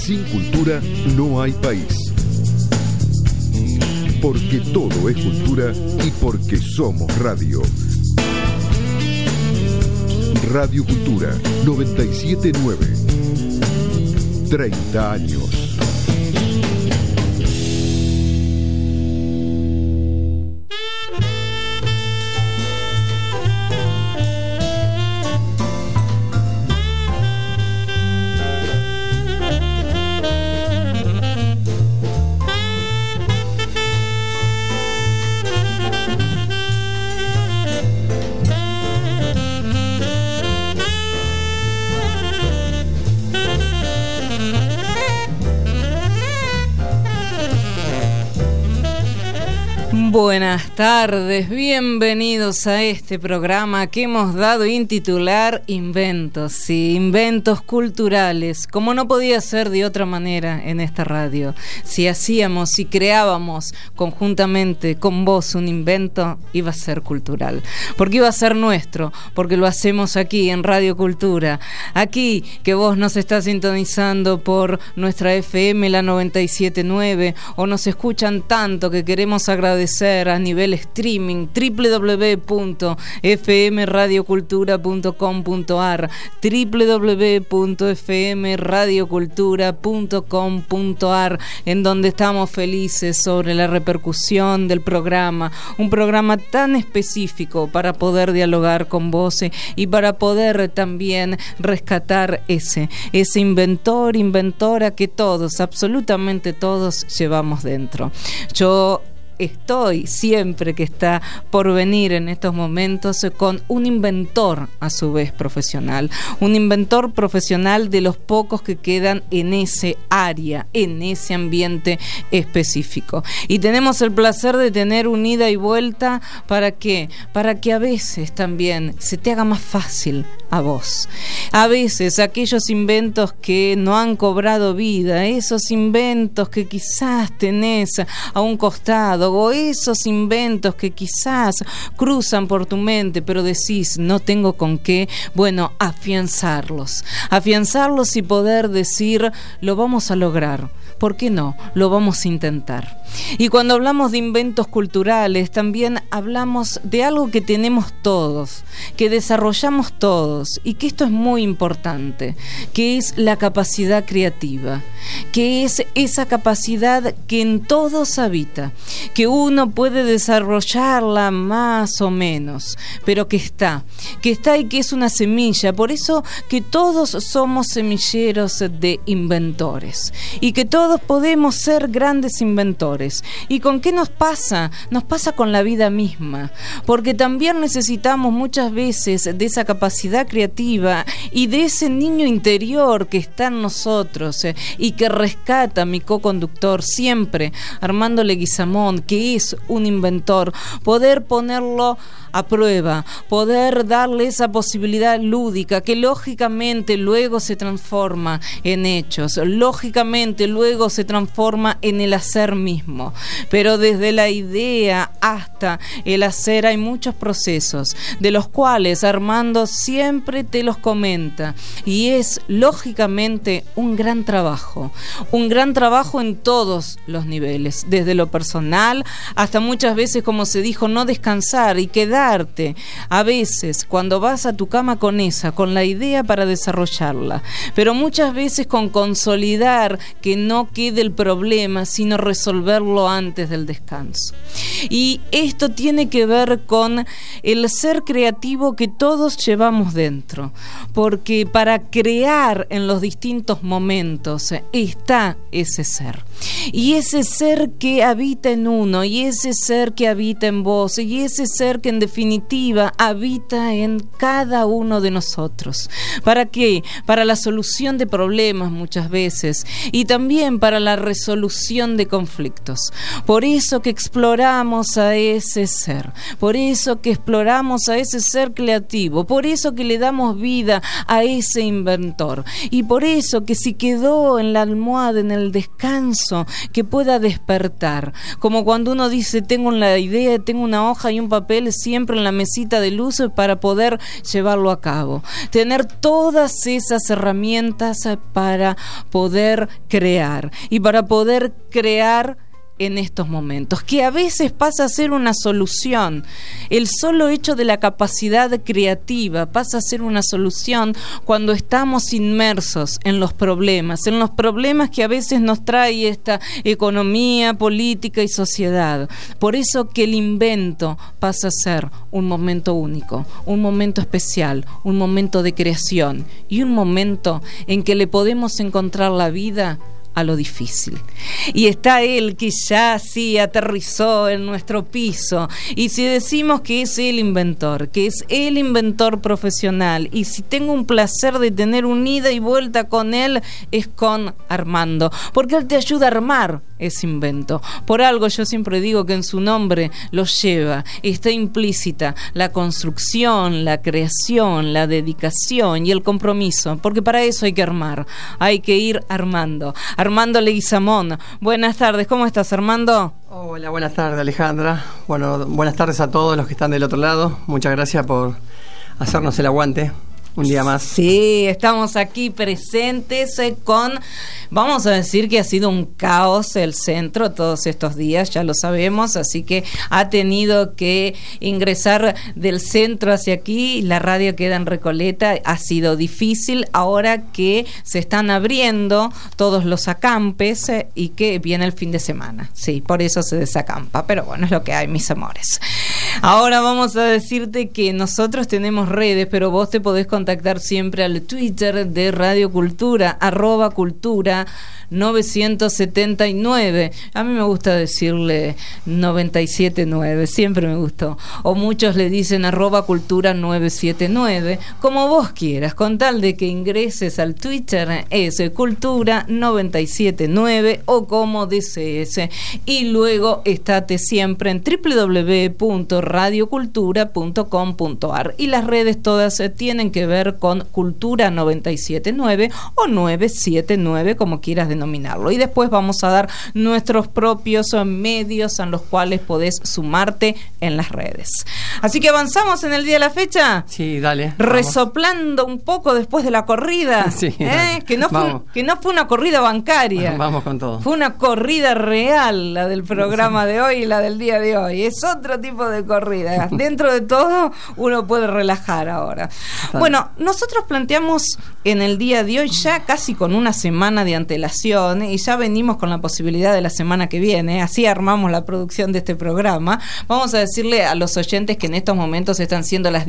Sin cultura no hay país. Porque todo es cultura y porque somos radio. Radio Cultura 979. 30 años. Buenas tardes, bienvenidos a este programa que hemos dado en titular Inventos, sí, inventos culturales, como no podía ser de otra manera en esta radio. Si hacíamos, si creábamos conjuntamente con vos un invento, iba a ser cultural, porque iba a ser nuestro, porque lo hacemos aquí en Radio Cultura, aquí que vos nos estás sintonizando por nuestra FM, la 97.9, o nos escuchan tanto que queremos agradecer a nivel streaming, www.fmradiocultura.com.ar, www.fmradiocultura.com.ar, en donde estamos felices sobre la repercusión del programa, un programa tan específico para poder dialogar con vos y para poder también rescatar ese inventor, inventora que todos, absolutamente todos llevamos dentro. Yo estoy siempre que está por venir en estos momentos con un inventor a su vez profesional, un inventor profesional de los pocos que quedan en ese área, en ese ambiente específico. Y tenemos el placer de tener un ida y vuelta. ¿Para qué? Para que a veces también se te haga más fácil a vos. A veces aquellos inventos que no han cobrado vida, esos inventos que quizás tenés a un costado, o esos inventos que quizás cruzan por tu mente, pero decís, no tengo con qué, bueno, afianzarlos y poder decir, lo vamos a lograr. ¿Por qué no? Lo vamos a intentar. Y cuando hablamos de inventos culturales, también hablamos de algo que tenemos todos, que desarrollamos todos, y que esto es muy importante, que es la capacidad creativa, que es esa capacidad que en todos habita, que uno puede desarrollarla más o menos, pero que está y que es una semilla. Por eso que todos somos semilleros de inventores, y que todos podemos ser grandes inventores. ¿Y con qué nos pasa? Nos pasa con la vida misma, porque también necesitamos muchas veces de esa capacidad creativa y de ese niño interior que está en nosotros y que rescata a mi coconductor siempre, Armando Leguizamón, que es un inventor, poder ponerlo a prueba, poder darle esa posibilidad lúdica que lógicamente luego se transforma en hechos, lógicamente luego se transforma en el hacer mismo. Pero desde la idea hasta el hacer hay muchos procesos, de los cuales Armando siempre te los comenta, y es lógicamente un gran trabajo en todos los niveles, desde lo personal hasta muchas veces, como se dijo, no descansar y quedarte a veces cuando vas a tu cama con la idea para desarrollarla, pero muchas veces con consolidar que no quede el problema, sino resolverlo antes del descanso. Y esto tiene que ver con el ser creativo que todos llevamos dentro, porque para crear en los distintos momentos está ese ser, y ese ser que habita en uno, y ese ser que habita en vos, y ese ser que en definitiva habita en cada uno de nosotros. ¿Para qué? Para la solución de problemas muchas veces, y también para la resolución de conflictos. Por eso que exploramos a ese ser, por eso que exploramos a ese ser creativo, por eso que le damos vida a ese inventor, y por eso que si quedó en la almohada, en el descanso, que pueda despertar. Como cuando uno dice, tengo una idea, tengo una hoja y un papel siempre en la mesita de luz para poder llevarlo a cabo. Tener todas esas herramientas para poder crear. Y para poder crear en estos momentos, que a veces pasa a ser una solución. El solo hecho de la capacidad creativa pasa a ser una solución cuando estamos inmersos en los problemas que a veces nos trae esta economía, política y sociedad. Por eso que el invento pasa a ser un momento único, un momento especial, un momento de creación y un momento en que le podemos encontrar la vida a lo difícil. Y está él que ya sí aterrizó en nuestro piso. Y si decimos que es el inventor, que es el inventor profesional, y si tengo un placer de tener un ida y vuelta con él, es con Armando, porque él te ayuda a armar ese invento. Por algo yo siempre digo que en su nombre lo lleva, está implícita la construcción, la creación, la dedicación y el compromiso, porque para eso hay que armar, hay que ir armando. Armando Leguizamón, buenas tardes, ¿cómo estás, Armando? Hola, buenas tardes, Alejandra. Bueno, buenas tardes a todos los que están del otro lado. Muchas gracias por hacernos el aguante un día más. Sí, estamos aquí presentes con, vamos a decir que ha sido un caos el centro todos estos días, ya lo sabemos, así que ha tenido que ingresar del centro hacia aquí, la radio queda en Recoleta, ha sido difícil ahora que se están abriendo todos los acampes y que viene el fin de semana, sí, por eso se desacampa, pero bueno, es lo que hay, mis amores. Ahora vamos a decirte que nosotros tenemos redes, pero vos te podés contactar siempre al Twitter de Radio Cultura, @cultura 979. A mí me gusta decirle 979, siempre me gustó. O muchos le dicen @cultura 979, como vos quieras, con tal de que ingreses al Twitter es cultura 979 o como desees. Y luego estate siempre en www.radiocultura.com.ar y las redes todas tienen que ver con Cultura 979 o 979, como quieras denominarlo. Y después vamos a dar nuestros propios medios en los cuales podés sumarte en las redes. Así que avanzamos en el día de la fecha. Sí, dale. Resoplando un poco después de la corrida. Sí, que no fue una corrida bancaria. Vamos con todo. Fue una corrida real, la del programa de hoy y la del día de hoy. Es otro tipo de corrida. Dentro de todo, uno puede relajar ahora. Dale. Bueno, nosotros planteamos en el día de hoy ya casi con una semana de antelación y ya venimos con la posibilidad de la semana que viene, así armamos la producción de este programa. Vamos a decirle a los oyentes que en estos momentos están siendo las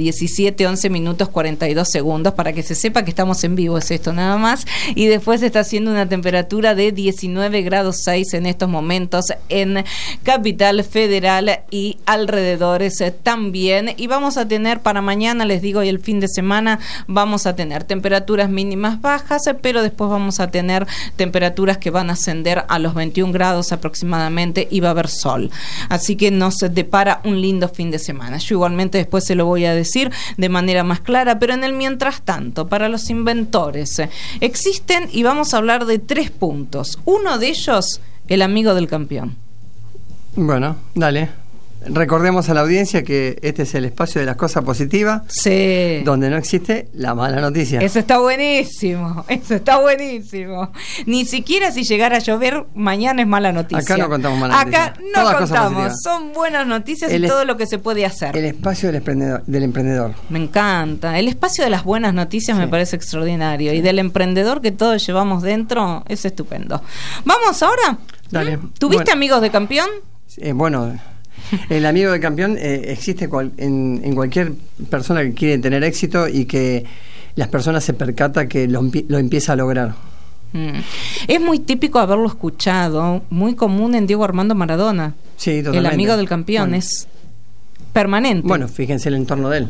17:11:42 para que se sepa que estamos en vivo, es esto nada más, y después está haciendo una temperatura de 19 grados 6 en estos momentos en Capital Federal y alrededores también, y vamos a tener para mañana, les digo, y el fin de semana vamos a tener temperaturas mínimas bajas, pero después vamos a tener temperaturas que van a ascender a los 21 grados aproximadamente y va a haber sol. Así que nos depara un lindo fin de semana. Yo igualmente después se lo voy a decir de manera más clara, pero en el mientras tanto, para los inventores, existen y vamos a hablar de 3 puntos. Uno de ellos, el amigo del campeón. Bueno, dale. Recordemos a la audiencia que este es el espacio de las cosas positivas, sí, donde no existe la mala noticia. Eso está buenísimo, eso está buenísimo. Ni siquiera si llegara a llover mañana es mala noticia. Acá no contamos mala noticia. Acá no contamos, son buenas noticias y todo lo que se puede hacer. El espacio del emprendedor. Me encanta, el espacio de las buenas noticias, sí, me parece extraordinario, y del emprendedor que todos llevamos dentro es estupendo. ¿Vamos ahora? Dale. ¿Tuviste amigos de campeón? Bueno, el amigo del campeón existe en cualquier persona que quiere tener éxito y que las personas se percatan que lo empieza a lograr. Es muy típico haberlo escuchado, muy común en Diego Armando Maradona. Sí, totalmente. El amigo del campeón, bueno, es permanente. Bueno, fíjense el entorno de él.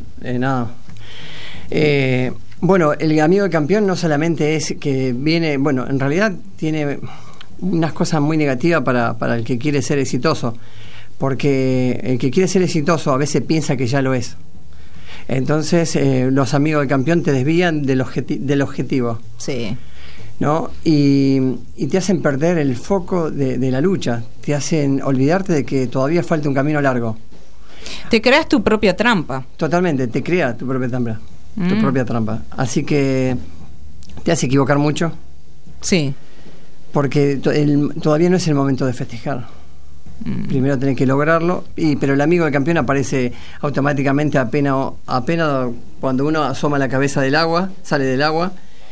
Bueno, el amigo del campeón no solamente es que viene, bueno, en realidad tiene unas cosas muy negativas para el que quiere ser exitoso, porque el que quiere ser exitoso a veces piensa que ya lo es. Entonces los amigos del campeón te desvían del objetivo. Sí. ¿no? Y te hacen perder el foco de la lucha, te hacen olvidarte de que todavía falta un camino largo. Te creas tu propia trampa. Totalmente, te crea tu propia trampa. Así que te hace equivocar mucho. Sí. Porque todavía no es el momento de festejar. Primero tenés que lograrlo, pero el amigo del campeón aparece automáticamente apenas cuando uno asoma la cabeza del agua, sale del agua,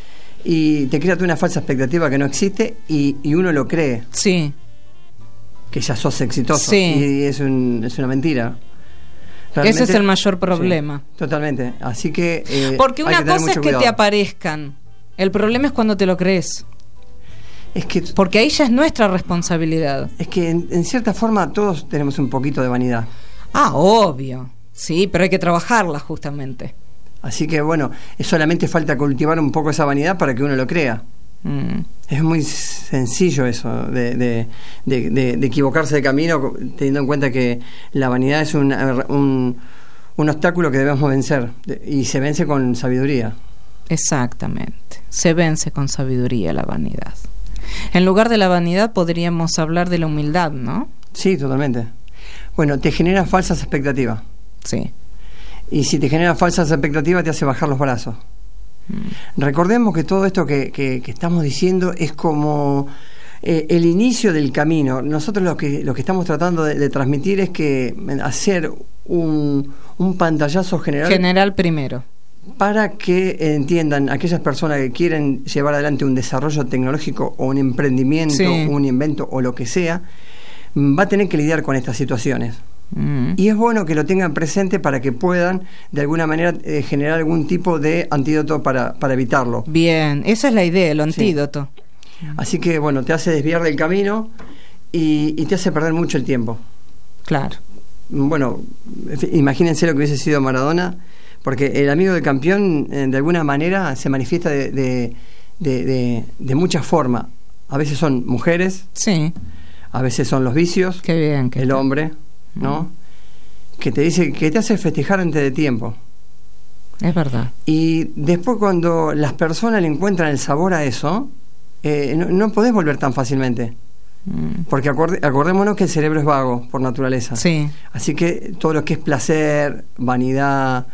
y te crea una falsa expectativa que no existe y uno lo cree. Sí. Que ya sos exitoso. Sí. Y es una mentira. Realmente, ese es el mayor problema. Sí, totalmente. Así que porque una cosa es que cuidado. te aparezcan. El problema es cuando te lo crees. Es que, porque ahí ya es nuestra responsabilidad. Es que en cierta forma todos tenemos un poquito de vanidad. Ah, obvio. Sí, pero hay que trabajarla justamente. Así que bueno, solamente falta cultivar un poco esa vanidad para que uno lo crea. Es muy sencillo eso de equivocarse de camino, teniendo en cuenta que la vanidad es un obstáculo que debemos vencer, y se vence con sabiduría. Exactamente, se vence con sabiduría la vanidad. En lugar de la vanidad podríamos hablar de la humildad, ¿no? Sí, totalmente. Bueno, te genera falsas expectativas. Sí. Y si te genera falsas expectativas te hace bajar los brazos. Recordemos que todo esto que estamos diciendo es como el inicio del camino. Nosotros lo que estamos tratando de transmitir es que hacer un pantallazo general primero, para que entiendan aquellas personas que quieren llevar adelante un desarrollo tecnológico o un emprendimiento, sí, un invento o lo que sea, va a tener que lidiar con estas situaciones. Y es bueno que lo tengan presente para que puedan de alguna manera generar algún tipo de antídoto para evitarlo. Bien, esa es la idea, el antídoto. Sí. Así que bueno, te hace desviar del camino y te hace perder mucho el tiempo. Claro. Bueno, imagínense lo que hubiese sido Maradona, porque el amigo del campeón de alguna manera se manifiesta de muchas formas. A veces son mujeres, sí, a veces son los vicios, qué bien, el hombre, ¿no? Que te dice, que te hace festejar antes de tiempo. Es verdad. Y después cuando las personas le encuentran el sabor a eso, no podés volver tan fácilmente. Porque acordémonos que el cerebro es vago por naturaleza. Sí. Así que todo lo que es placer, vanidad,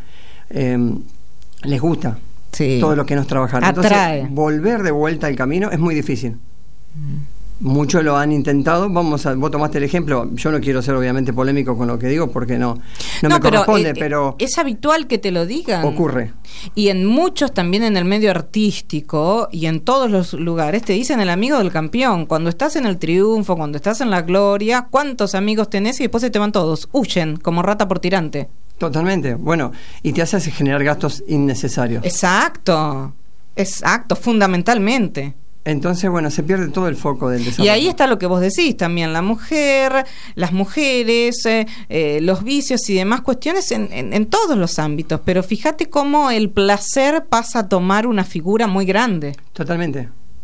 les gusta. Sí. Todo lo que nos trabajan. Atrae. Entonces, volver de vuelta al camino es muy difícil. Muchos lo han intentado. Vos tomaste el ejemplo. Yo no quiero ser obviamente polémico con lo que digo porque no me corresponde, pero es habitual que te lo digan. Ocurre. Y en muchos, también en el medio artístico y en todos los lugares, te dicen el amigo del campeón. Cuando estás en el triunfo, cuando estás en la gloria, ¿cuántos amigos tenés? Y después se te van todos. Huyen como rata por tirante. Totalmente. Bueno, y te hace generar gastos innecesarios. Exacto, fundamentalmente. Entonces, bueno, se pierde todo el foco del desarrollo. Y ahí está lo que vos decís también, la mujer, las mujeres, los vicios y demás cuestiones en todos los ámbitos. Pero fíjate cómo el placer pasa a tomar una figura muy grande. Totalmente.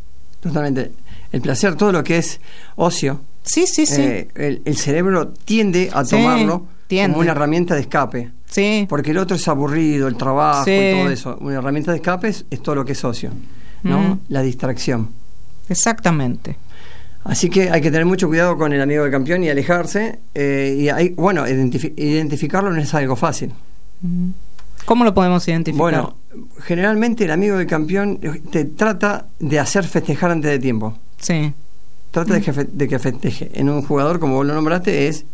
El placer, todo lo que es ocio. Sí. El cerebro tiende a tomarlo como una herramienta de escape. Sí. Porque el otro es aburrido, el trabajo y todo eso. Una herramienta de escape es todo lo que es ocio, ¿no? La distracción. Exactamente. Así que hay que tener mucho cuidado con el amigo del campeón y alejarse. Identificarlo no es algo fácil. ¿Cómo lo podemos identificar? Bueno, generalmente el amigo del campeón te trata de hacer festejar antes de tiempo. Sí. Trata de que festeje. En un jugador, como vos lo nombraste, es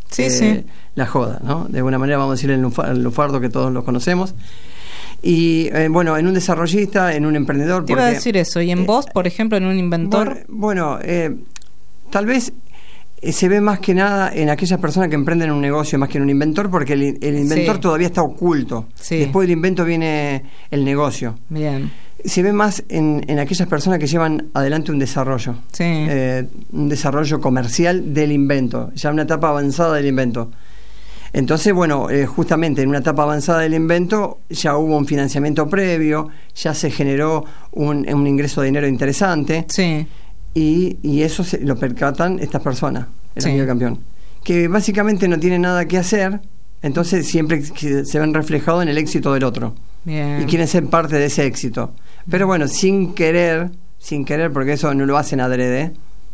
la joda, ¿no? De alguna manera vamos a decir el lufardo, que todos lo conocemos. Y bueno, en un desarrollista, en un emprendedor. Te iba a decir eso. ¿Y en vos, por ejemplo, en un inventor? Bueno, tal vez se ve más que nada en aquellas personas que emprenden un negocio más que en un inventor, porque el inventor todavía está oculto. Después del invento viene el negocio. Bien. Se ve más en aquellas personas que llevan adelante un desarrollo. Un desarrollo comercial del invento, ya una etapa avanzada del invento. Entonces, bueno, justamente en una etapa avanzada del invento ya hubo un financiamiento previo, ya se generó un ingreso de dinero interesante. Sí. Y eso lo percatan estas personas, el amigo del campeón, que básicamente no tienen nada que hacer, entonces siempre se ven reflejados en el éxito del otro. Bien. Y quieren ser parte de ese éxito. Pero bueno, sin querer sin querer, porque eso no lo hacen adrede,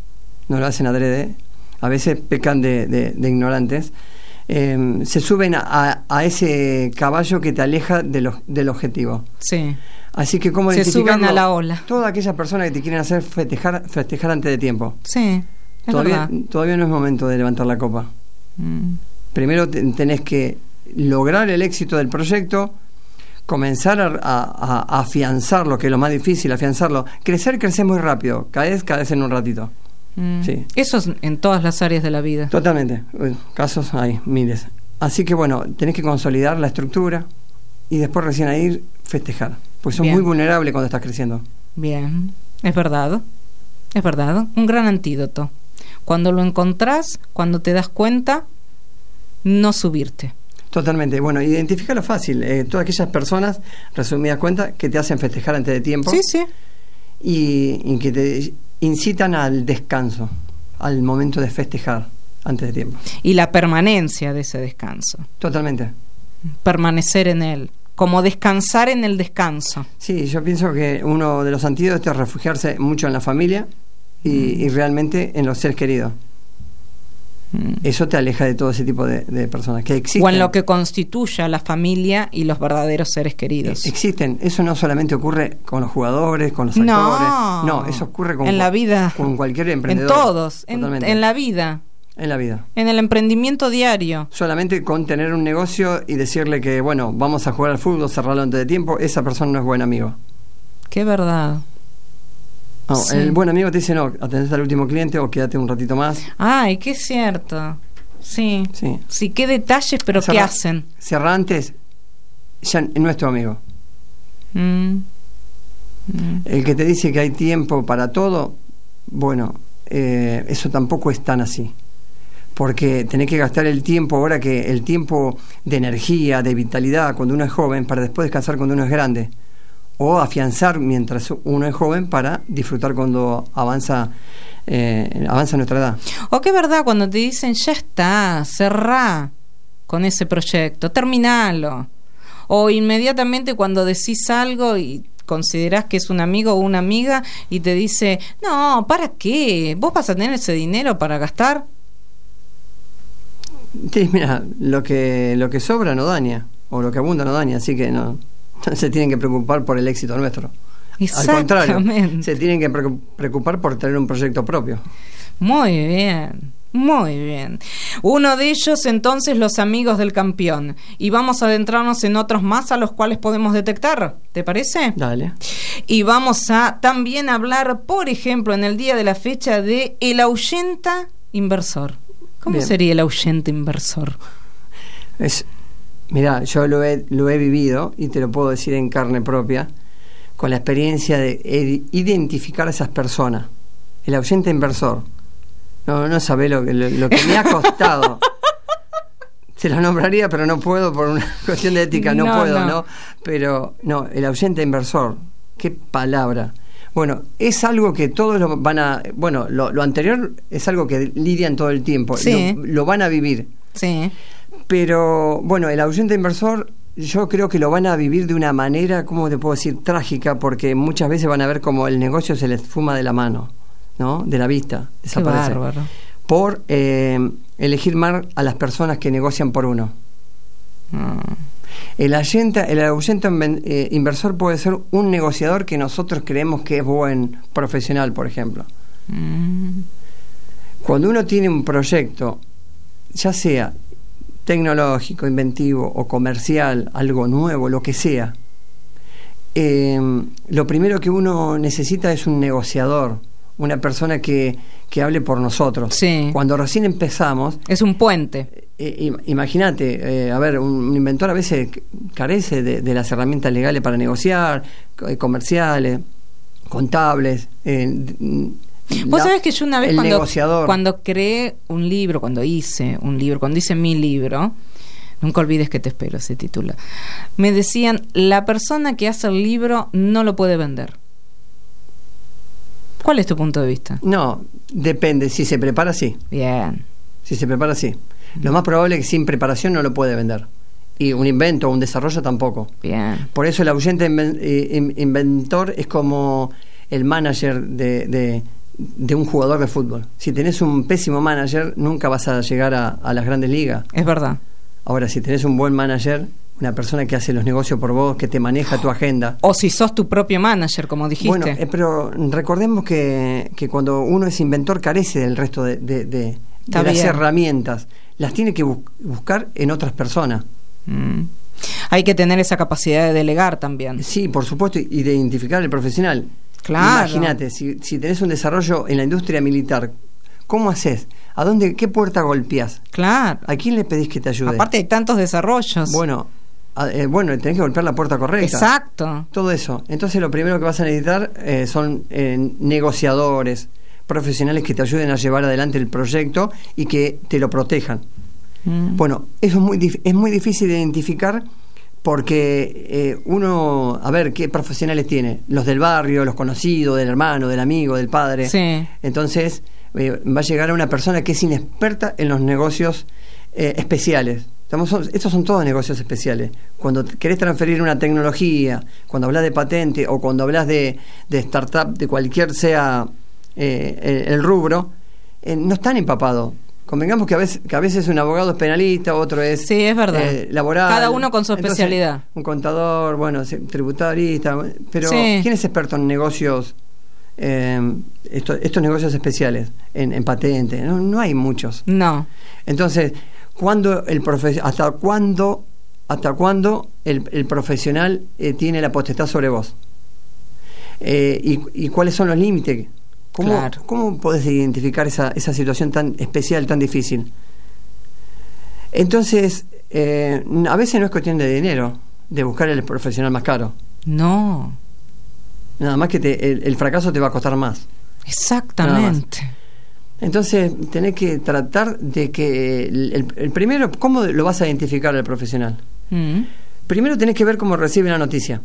a veces pecan de ignorantes, se suben a ese caballo que te aleja del objetivo. Sí. Así que, ¿cómo se identificarlo? suben a la ola. Todas aquellas personas que te quieren hacer festejar antes de tiempo. Sí, es verdad. Todavía no es momento de levantar la copa. Primero tenés que lograr el éxito del proyecto, comenzar a afianzarlo, que es lo más difícil, afianzarlo. Crecer muy rápido, caes en un ratito. Sí. Eso es en todas las áreas de la vida. Totalmente. Casos hay miles. Así que bueno, tenés que consolidar la estructura y después recién ahí festejar. Porque sos muy vulnerable cuando estás creciendo. Bien, es verdad. Un gran antídoto. Cuando lo encontrás, cuando te das cuenta, no subirte. Totalmente. Bueno, identifícalo fácil. Todas aquellas personas, resumidas cuentas, que te hacen festejar antes de tiempo. Sí. Y que te incitan al descanso, al momento de festejar antes de tiempo. Y la permanencia de ese descanso. Totalmente. Permanecer en él. Como descansar en el descanso. Sí, yo pienso que uno de los antídotos es refugiarse mucho en la familia y realmente en los seres queridos. Eso te aleja de todo ese tipo de personas que existen. O en lo que constituye a la familia y los verdaderos seres queridos. Existen. Eso no solamente ocurre con los jugadores, con los actores. No, eso ocurre en la vida. Con cualquier emprendedor. En todos. En la vida. En la vida. En el emprendimiento diario. Solamente con tener un negocio y decirle que, bueno, vamos a jugar al fútbol, cerrarlo antes de tiempo, esa persona no es buen amigo. Qué verdad. No, sí. El buen amigo te dice, no, atendete al último cliente o quédate un ratito más. Ay, qué cierto. Sí, qué detalles, pero ¿qué hacen? Cerrar antes, ya no es tu amigo. El que te dice que hay tiempo para todo, bueno, eso tampoco es tan así. Porque tenés que gastar el tiempo ahora, que el tiempo de energía, de vitalidad cuando uno es joven, para después descansar cuando uno es grande. O afianzar mientras uno es joven para disfrutar cuando avanza nuestra edad. O que es verdad cuando te dicen, ya está, cerrá con ese proyecto, terminalo. O inmediatamente cuando decís algo y considerás que es un amigo o una amiga y te dice, no, ¿para qué? ¿Vos vas a tener ese dinero para gastar? Sí, mira, lo que sobra no daña, o lo que abunda no daña, así que no se tienen que preocupar por el éxito nuestro. Al contrario, se tienen que preocupar por tener un proyecto propio. Muy bien. Uno de ellos, entonces, los amigos del campeón. Y vamos a adentrarnos en otros más a los cuales podemos detectar. ¿Te parece? Dale. Y vamos a también hablar, por ejemplo, en el día de la fecha, de el ahuyenta inversor. ¿Cómo sería el ahuyenta inversor? Mirá, yo lo he vivido y te lo puedo decir en carne propia, con la experiencia de identificar a esas personas. El ahuyenta inversor. No sabés lo que me ha costado. Se lo nombraría, pero no puedo por una cuestión de ética. No puedo, ¿no? Pero, no, el ahuyenta inversor. Qué palabra. Bueno, es algo que todos lo van a... Bueno, lo anterior es algo que lidian todo el tiempo. Sí. Lo van a vivir. Sí. Pero, bueno, el ahuyenta inversor, yo creo que lo van a vivir de una manera, ¿cómo te puedo decir? Trágica, porque muchas veces van a ver como el negocio se les fuma de la mano, ¿no? De la vista, desaparece. Qué bárbaro. Por elegir mal a las personas que negocian por uno. El ahuyenta inversor puede ser un negociador que nosotros creemos que es buen profesional, por ejemplo. Cuando uno tiene un proyecto, ya sea tecnológico, inventivo o comercial, algo nuevo, lo que sea, lo primero que uno necesita es un negociador, una persona que hable por nosotros. Sí. Cuando recién empezamos... Es un puente. Imagínate, un inventor a veces carece de las herramientas legales para negociar, comerciales, contables. Vos sabés que yo una vez cuando creé un libro, cuando hice mi libro, Nunca olvides que te espero, se titula, me decían, la persona que hace el libro no lo puede vender. ¿Cuál es tu punto de vista? No, depende, si se prepara, sí. Bien. Si se prepara, sí. Lo más probable es que sin preparación no lo puede vender. Y un invento o un desarrollo tampoco. Bien. Por eso el ahuyenta inventor es como el manager de un jugador de fútbol. Si tenés un pésimo manager, nunca vas a llegar a las grandes ligas. Es verdad. Ahora, si tenés un buen manager, una persona que hace los negocios por vos, que te maneja tu agenda. O si sos tu propio manager, como dijiste. Bueno, pero recordemos que cuando uno es inventor carece del resto de las herramientas. Las tiene que buscar en otras personas. Hay que tener esa capacidad de delegar también. Sí, por supuesto, y de identificar el profesional. Claro. Imagínate, si tenés un desarrollo en la industria militar, ¿cómo haces? ¿Qué puerta golpeás? Claro. ¿A quién le pedís que te ayude? Aparte hay tantos desarrollos. Bueno, tenés que golpear la puerta correcta. Exacto. Todo eso. Entonces lo primero que vas a necesitar son negociadores, profesionales que te ayuden a llevar adelante el proyecto y que te lo protejan. Bueno, eso es muy difícil de identificar porque uno, a ver, ¿qué profesionales tiene? Los del barrio, los conocidos, del hermano, del amigo, del padre. Sí. Entonces va a llegar a una persona que es inexperta en los negocios especiales. Estos son todos negocios especiales. Cuando querés transferir una tecnología, cuando hablas de patente o cuando hablas de startup, de cualquier sea el rubro, no están empapados. Convengamos que a veces un abogado es penalista, otro es, sí, es verdad. Laboral. Cada uno con su especialidad. Un contador, tributarista, pero sí. ¿Quién es experto en negocios? Estos negocios especiales, en patente, no hay muchos. No. Entonces, ¿hasta cuándo el profesional tiene la potestad sobre vos? ¿Y cuáles son los límites? ¿Cómo podés identificar esa situación tan especial, tan difícil? Entonces, a veces no es cuestión de dinero, de buscar el profesional más caro. No. Nada más que el fracaso te va a costar más. Exactamente. Entonces, tenés que tratar de que el primero, ¿cómo lo vas a identificar al profesional? Primero tenés que ver cómo recibe la noticia.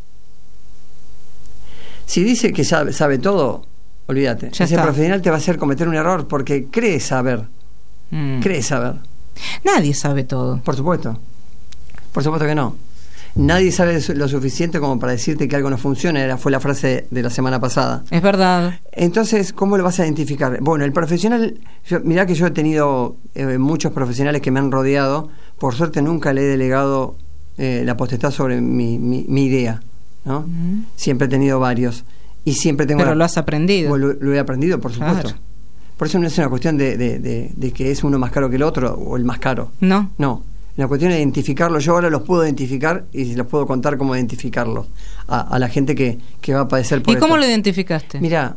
Si dice que sabe todo, olvídate. Ese profesional te va a hacer cometer un error porque cree saber. Cree saber. Nadie sabe todo. Por supuesto que no. Nadie sabe lo suficiente como para decirte que algo no funciona. Fue la frase de la semana pasada. Es verdad. Entonces, ¿cómo lo vas a identificar? Bueno, el profesional, mirá que yo he tenido muchos profesionales que me han rodeado. Por suerte nunca le he delegado la potestad sobre mi idea, ¿no? Siempre he tenido varios y siempre tengo. Pero lo has aprendido. Lo he aprendido, por supuesto. Claro. Por eso no es una cuestión de que es uno más caro que el otro o el más caro. No. La cuestión es identificarlo. Yo ahora los puedo identificar y los puedo contar cómo identificarlos a la gente que va a padecer por esto. ¿Y cómo lo identificaste? Mirá,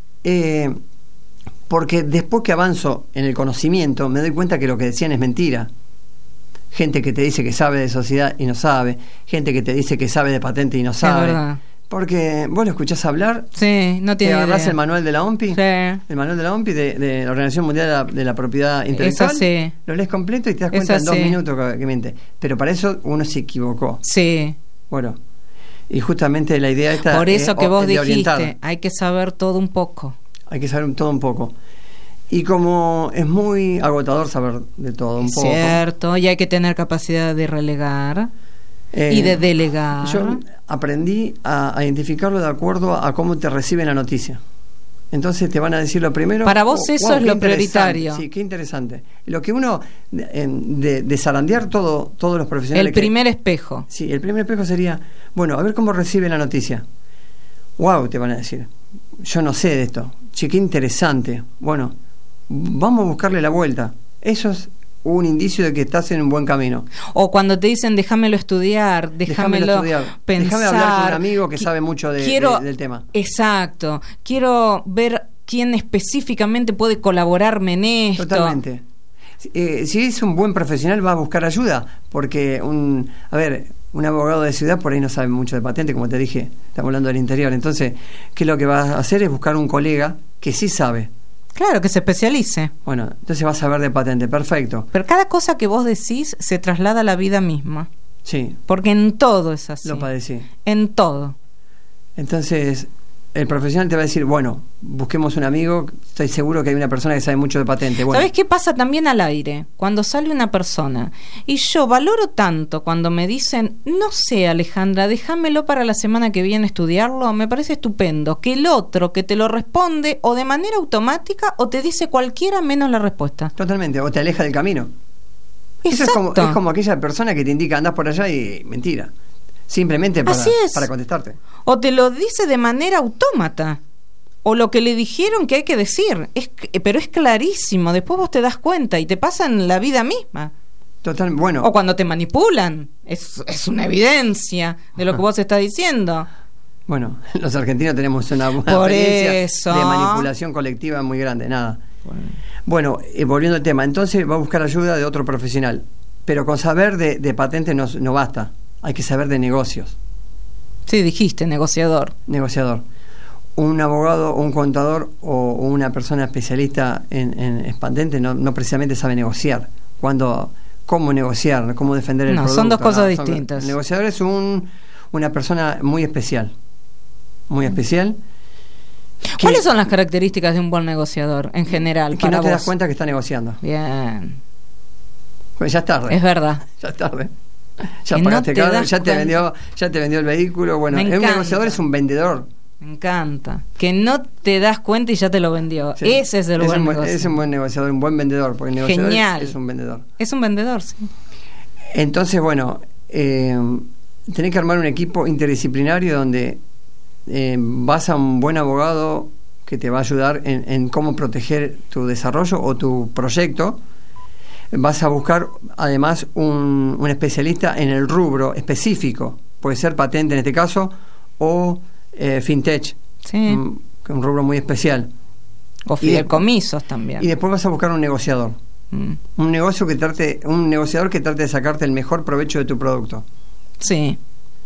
porque después que avanzo en el conocimiento me doy cuenta que lo que decían es mentira. Gente que te dice que sabe de sociedad y no sabe. Gente que te dice que sabe de patente y no sabe. Es verdad. Porque vos lo escuchás hablar. Sí, no tiene idea. Te agarrás el manual de la OMPI. Sí. El manual de la OMPI de la Organización Mundial de la Propiedad Intelectual. Es así. Lo lees completo y te das cuenta en 2 minutos que miente. Pero para eso uno se equivocó. Sí. Bueno, y justamente la idea esta. Por eso que vos dijiste, orientar. hay que saber todo un poco. Hay que saber todo un poco. Y como es muy agotador saber de todo un poco. Cierto, y hay que tener capacidad de relegar y de delegar. Yo aprendí a identificarlo de acuerdo a cómo te reciben la noticia. Entonces te van a decir lo primero. Para vos eso es lo prioritario. Sí, qué interesante. Lo que uno, de zarandear todos los profesionales. El primer espejo. Sí, el primer espejo sería, bueno, a ver cómo reciben la noticia. Wow, te van a decir. Yo no sé de esto. Che, qué interesante. Bueno, vamos a buscarle la vuelta. Eso es un indicio de que estás en un buen camino. O cuando te dicen déjamelo estudiar, déjamelo pensar. Déjame hablar con un amigo que sabe mucho del tema. Exacto. Quiero ver quién específicamente puede colaborarme en esto. Totalmente. Si es un buen profesional va a buscar ayuda, porque un abogado de ciudad por ahí no sabe mucho de patente, como te dije, estamos hablando del interior. Entonces, ¿qué es lo que vas a hacer? Es buscar un colega que sí sabe. Claro, que se especialice. Bueno, entonces vas a ver de patente, perfecto. Pero cada cosa que vos decís se traslada a la vida misma. Sí. Porque en todo es así. Lo padecí. En todo. Entonces, el profesional te va a decir, bueno, busquemos un amigo, estoy seguro que hay una persona que sabe mucho de patente. Bueno. ¿Sabés qué pasa también al aire? Cuando sale una persona, y yo valoro tanto cuando me dicen, no sé, Alejandra, déjamelo para la semana que viene estudiarlo, me parece estupendo, que el otro que te lo responde o de manera automática o te dice cualquiera menos la respuesta. Totalmente, o te aleja del camino. Exacto. Eso es como aquella persona que te indica, andás por allá y mentira. Simplemente para contestarte. O te lo dice de manera autómata. O lo que le dijeron que hay que decir. Pero es clarísimo. Después vos te das cuenta y te pasa en la vida misma. Total, bueno. O cuando te manipulan. Es una evidencia de lo que vos estás diciendo. Bueno, los argentinos tenemos una experiencia de manipulación colectiva muy grande. Nada. Bueno, volviendo al tema. Entonces va a buscar ayuda de otro profesional. Pero con saber de patentes no basta. Hay que saber de negocios. Sí, dijiste, negociador. Negociador. Un abogado, un contador o una persona especialista en patentes no precisamente sabe negociar. Cómo negociar, cómo defender el producto. Son dos cosas distintas. El negociador es una persona muy especial. Muy especial. ¿Cuáles son las características de un buen negociador en general? Que no te das cuenta que está negociando. Bien. Pues ya es tarde. Es verdad. Ya es tarde. Ya pagaste caro, ya te vendió el vehículo. Bueno, un negociador es un vendedor. Me encanta. Que no te das cuenta y ya te lo vendió. Sí. Ese es el buen negociador. Es un buen negociador, un buen vendedor. Porque el negociador Genial. Es un vendedor. Es un vendedor, sí. Entonces, bueno, tenés que armar un equipo interdisciplinario donde vas a un buen abogado que te va a ayudar en cómo proteger tu desarrollo o tu proyecto. Vas a buscar además un especialista en el rubro específico, puede ser patente en este caso o fintech, sí. Un rubro muy especial, o fideicomisos también. Y después vas a buscar un negociador, un negociador que trate de sacarte el mejor provecho de tu producto. Sí.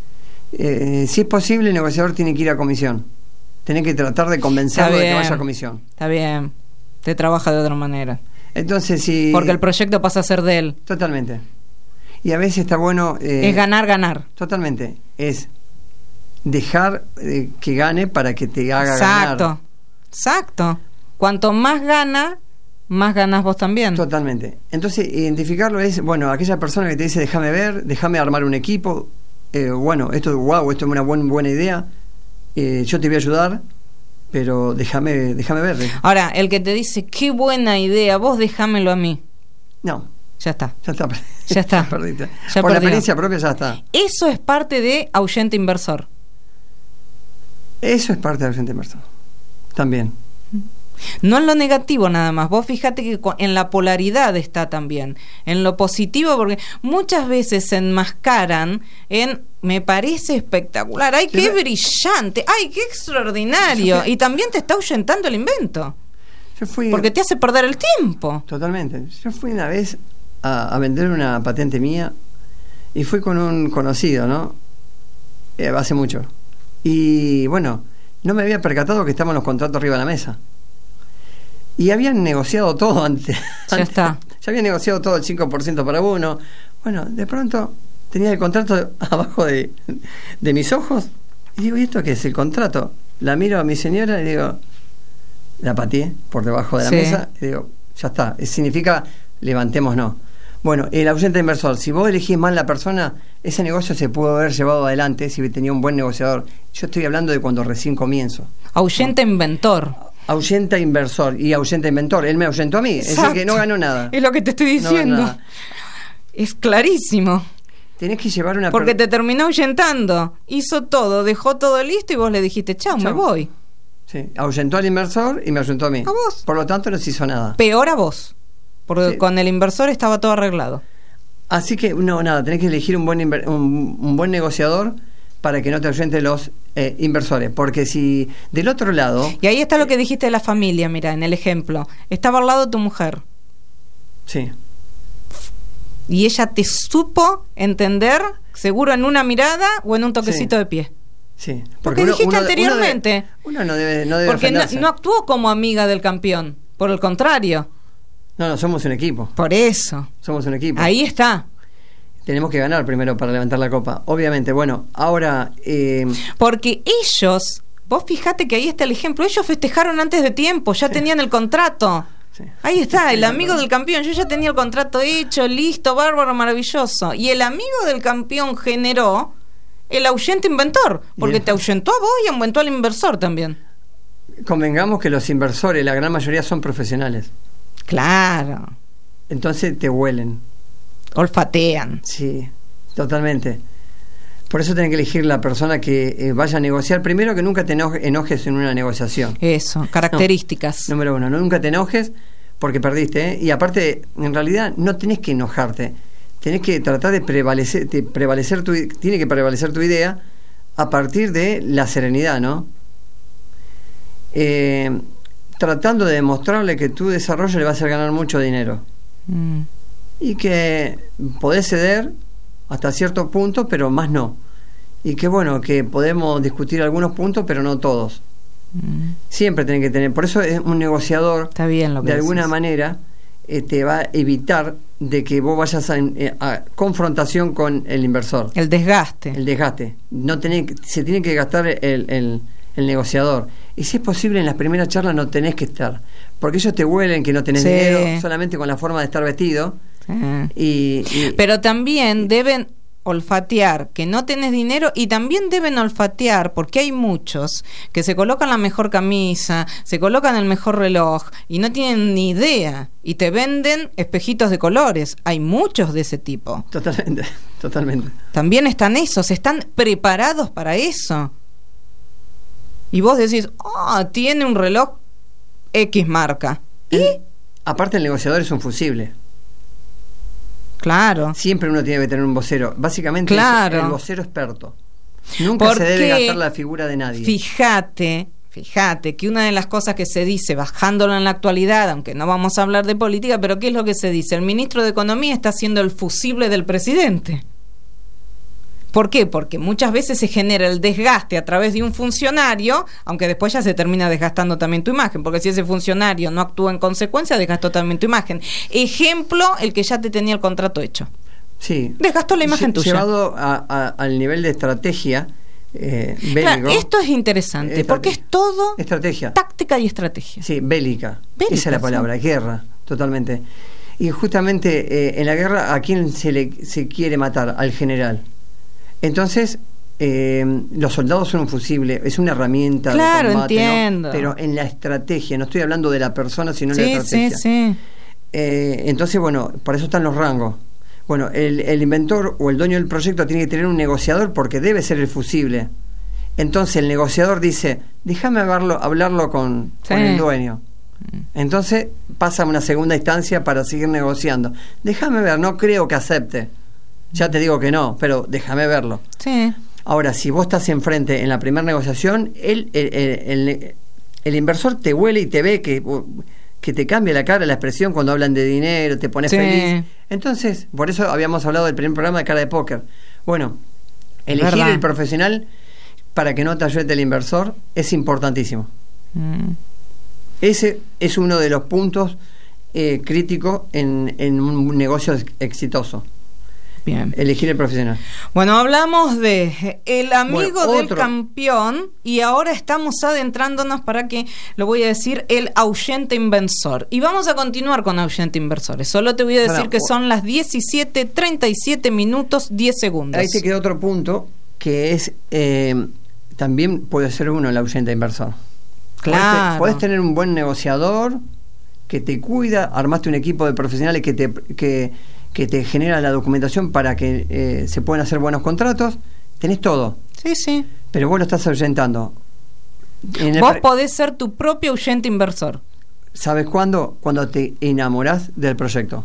Si es posible, el negociador tiene que ir a comisión, tenés que tratar de convencerlo de que vaya a comisión. Está bien, te trabaja de otra manera. Entonces, porque el proyecto pasa a ser de él. Totalmente. Y a veces está bueno... es ganar. Totalmente. Es dejar que gane para que te haga ganar. Exacto. Cuanto más gana, más ganas vos también. Totalmente. Entonces, identificarlo es, bueno, aquella persona que te dice, déjame ver, déjame armar un equipo, bueno, esto es una buena idea, yo te voy a ayudar, pero déjame ver. Ahora, el que te dice, qué buena idea, vos déjamelo a mí. No. Ya está. Ya está. Por la experiencia propia ya está. Eso es parte de ahuyente inversor. Eso es parte de ahuyente inversor. También. No en lo negativo nada más. Vos fíjate que en la polaridad está también. En lo positivo, porque muchas veces se enmascaran en me parece espectacular, ay, qué brillante, ay, qué extraordinario, y también te está ahuyentando el invento. Porque te hace perder el tiempo. Totalmente. Yo fui una vez a vender una patente mía y fui con un conocido, ¿no? Hace mucho. Y bueno, no me había percatado que estaban los contratos arriba de la mesa. Y habían negociado todo antes. Ya está. Ya habían negociado todo, el 5% para uno. Bueno, de pronto tenía el contrato abajo de mis ojos. Y digo, ¿y esto qué es? El contrato. La miro a mi señora y digo, la pateé por debajo de la mesa. Y digo, ya está. Significa levantémonos. Bueno, el ausente inversor, si vos elegís mal la persona, ese negocio se pudo haber llevado adelante si tenía un buen negociador. Yo estoy hablando de cuando recién comienzo. Ahuyenta inventor. Ahuyenta inversor y ahuyenta inventor. Él me ahuyentó a mí. Exacto. Es decir, que no ganó nada. Es lo que te estoy diciendo. No, es clarísimo. Tenés que llevar una... Porque te terminó ahuyentando. Hizo todo, dejó todo listo y vos le dijiste, chao, me voy. Sí, ahuyentó al inversor y me ahuyentó a mí. A vos. Por lo tanto, no se hizo nada. Peor a vos. Porque con el inversor estaba todo arreglado. Así que, nada, tenés que elegir un buen negociador para que no te ahuyente los inversores. Porque si del otro lado... Y ahí está lo que dijiste de la familia, mira, en el ejemplo. Estaba al lado tu mujer. Sí. Y ella te supo entender, seguro en una mirada o en un toquecito de pie. Sí. Porque dijiste anteriormente. Uno no debe porque no actuó como amiga del campeón. Por el contrario. No, somos un equipo. Por eso. Somos un equipo. Ahí está. Tenemos que ganar primero para levantar la copa. Obviamente, bueno, ahora... porque ellos vos fijate que ahí está el ejemplo. Ellos festejaron antes de tiempo, ya tenían el contrato. Sí. Ahí está, el amigo del campeón. Yo ya tenía el contrato hecho, listo, bárbaro, maravilloso. Y el amigo del campeón generó el ahuyente inventor, porque te ahuyentó a vos y ahuyentó al inversor también. Convengamos que los inversores, la gran mayoría son profesionales. Claro. Entonces te huelen. Olfatean. Sí, totalmente. Por eso tenés que elegir la persona que vaya a negociar. Primero, que nunca te enojes en una negociación. Eso, características. No, número uno, nunca te enojes porque perdiste, ¿eh? Y aparte, en realidad, no tenés que enojarte. Tenés que tratar de prevalecer tiene que prevalecer tu idea a partir de la serenidad, ¿no? Tratando de demostrarle que tu desarrollo le va a hacer ganar mucho dinero. Y que podés ceder hasta cierto punto, pero más no. Y que bueno, que podemos discutir algunos puntos, pero no todos. Siempre tenés que tener. Por eso es un negociador. Está bien lo que de alguna decís. manera te va a evitar de que vos vayas a confrontación con el inversor. El desgaste. El desgaste. Se tiene que gastar el negociador. Y si es posible, en las primeras charlas no tenés que estar. Porque ellos te huelen que no tenés dinero solamente con la forma de estar vestido. Pero también deben olfatear que no tenés dinero, y también deben olfatear, porque hay muchos que se colocan la mejor camisa, se colocan el mejor reloj y no tienen ni idea y te venden espejitos de colores. Hay muchos de ese tipo. Totalmente. También están están preparados para eso. Y vos decís, tiene un reloj X marca. ¿Y? Aparte, el negociador es un fusible. Claro. Siempre uno tiene que tener un vocero. Básicamente es el vocero experto. Nunca se debe gastar la figura de nadie. Fíjate que una de las cosas que se dice, bajándolo en la actualidad, aunque no vamos a hablar de política, pero ¿qué es lo que se dice? El ministro de Economía está siendo el fusible del presidente. ¿Por qué? Porque muchas veces se genera el desgaste a través de un funcionario, aunque después ya se termina desgastando también tu imagen, porque si ese funcionario no actúa en consecuencia, desgastó también tu imagen. Ejemplo, el que ya te tenía el contrato hecho. Sí. Desgastó la imagen tuya. Llevado al nivel de estrategia bélico. Claro, esto es interesante, porque es todo estrategia. Táctica y estrategia. Sí, bélica. Esa es la palabra, guerra, totalmente. Y justamente en la guerra, ¿a quién se quiere matar? Al general. Entonces, los soldados son un fusible, es una herramienta de combate, entiendo. ¿no? Pero en la estrategia, no estoy hablando de la persona, sino en la estrategia. Sí. Entonces, bueno, por eso están los rangos. Bueno, el inventor o el dueño del proyecto tiene que tener un negociador, porque debe ser el fusible. Entonces el negociador dice, déjame hablarlo con el dueño. Entonces pasa a una segunda instancia para seguir negociando. Déjame ver, no creo que acepte. Ya te digo que no, pero déjame verlo. Sí. Ahora, si vos estás enfrente en la primera negociación, el inversor te huele y te ve que te cambia la cara, la expresión cuando hablan de dinero, te pones feliz. Entonces, por eso habíamos hablado del primer programa de Cara de Póker. Bueno, elegir el profesional para que no te ayude el inversor es importantísimo. Ese es uno de los puntos críticos en un negocio exitoso. Bien. Elegir el profesional. Bueno, hablamos de el amigo del campeón, y ahora estamos adentrándonos, para que lo voy a decir, el ahuyente inversor. Y vamos a continuar con ahuyente inversores. Solo te voy a decir que son las 17:37 minutos 10 segundos. Ahí te queda otro punto que es también puede ser uno el ahuyente inversor. Claro. Podés tener un buen negociador que te cuida, armaste un equipo de profesionales que te genera la documentación para que se puedan hacer buenos contratos. Tenés todo. Sí. Pero vos lo estás ahuyentando. Vos podés ser tu propio ahuyente inversor. ¿Sabes cuándo? Cuando te enamorás del proyecto.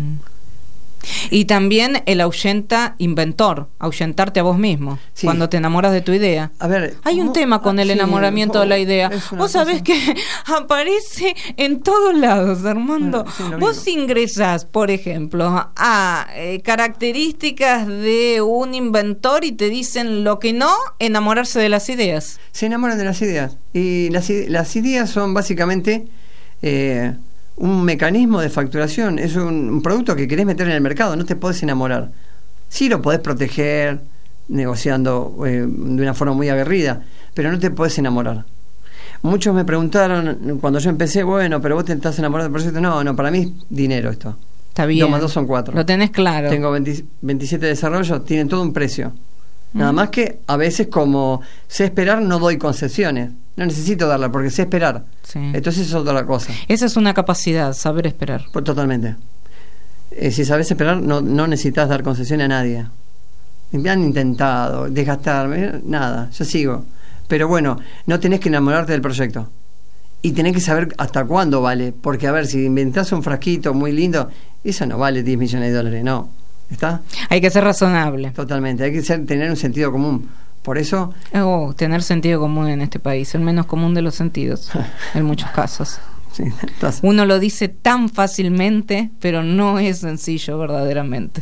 Y también el ahuyenta inventor, ahuyentarte a vos mismo, cuando te enamoras de tu idea. A ver, hay un tema con el enamoramiento de la idea. Vos sabés que aparece en todos lados, Armando. Vos ingresás, por ejemplo, a características de un inventor y te dicen lo que no, enamorarse de las ideas. Se enamoran de las ideas. Y las ideas son básicamente un mecanismo de facturación. Es un producto que querés meter en el mercado, no te podés enamorar. Sí lo podés proteger, negociando de una forma muy aguerrida, pero no te podés enamorar. Muchos me preguntaron cuando yo empecé, bueno, pero vos te estás enamorado del proyecto. No, para mí es dinero esto. Está bien. 2 más 2 son 4. Lo tenés claro. Tengo 27 desarrollos, tienen todo un precio. Nada más que a veces, como sé esperar, no doy concesiones. No necesito darla porque sé esperar. Sí. Entonces es otra cosa. Esa es una capacidad, saber esperar. Pues totalmente. Si sabes esperar, no necesitas dar concesión a nadie. Me han intentado desgastarme, nada, yo sigo. Pero bueno, no tenés que enamorarte del proyecto. Y tenés que saber hasta cuándo vale. Porque, a ver, si inventás un frasquito muy lindo, eso no vale 10 millones de dólares, no. ¿Está? Hay que ser razonable. Totalmente, hay que tener un sentido común. Por eso... tener sentido común en este país, el menos común de los sentidos, en muchos casos. Sí, uno lo dice tan fácilmente, pero no es sencillo verdaderamente.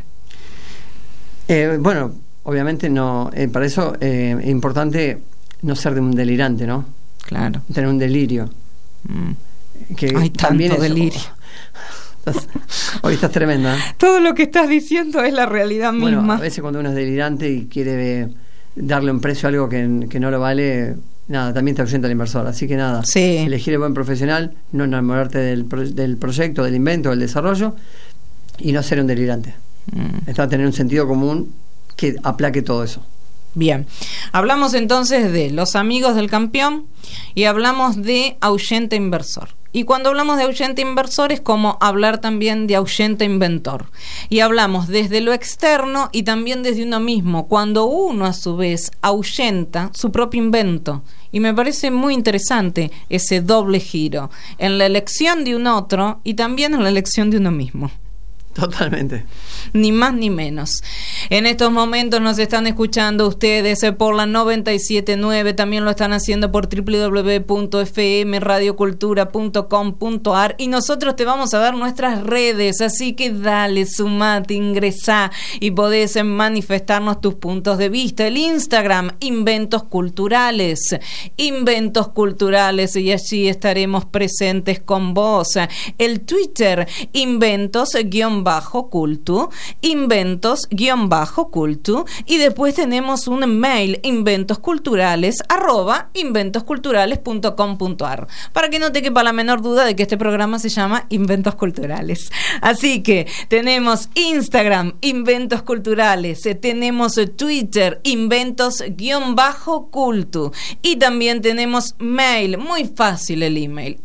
Bueno, obviamente no. Para eso es importante no ser de un delirante, ¿no? Claro. Tener un delirio. Que hay también tanto delirio. Hoy estás tremenda. Todo lo que estás diciendo es la realidad misma. Bueno, a veces cuando uno es delirante y quiere darle un precio a algo que no lo vale, nada, también te ahuyenta al inversor. Así que nada, sí. Elegir el buen profesional, no enamorarte del proyecto, del invento, del desarrollo, y no ser un delirante. Está tener un sentido común que aplaque todo eso. Bien, hablamos entonces de los amigos del campeón y hablamos de ahuyente inversor. Y cuando hablamos de ahuyente inversor es como hablar también de ahuyente inventor. Y hablamos desde lo externo y también desde uno mismo, cuando uno a su vez ahuyenta su propio invento. Y me parece muy interesante ese doble giro en la elección de un otro y también en la elección de uno mismo. Totalmente. Ni más ni menos. En estos momentos nos están escuchando ustedes por la 97.9, también lo están haciendo por www.fmradiocultura.com.ar y nosotros te vamos a dar nuestras redes, así que dale, sumate, ingresá y podés manifestarnos tus puntos de vista. El Instagram, Inventos Culturales, y allí estaremos presentes con vos. El Twitter, Inventos-Cultu, Inventos-Cultu, y después tenemos un mail, inventosculturales@inventosculturales.com.ar, para que no te quepa la menor duda de que este programa se llama Inventos Culturales. Así que tenemos Instagram, Inventos Culturales, tenemos Twitter, Inventos-Cultu, y también tenemos mail, muy fácil el email,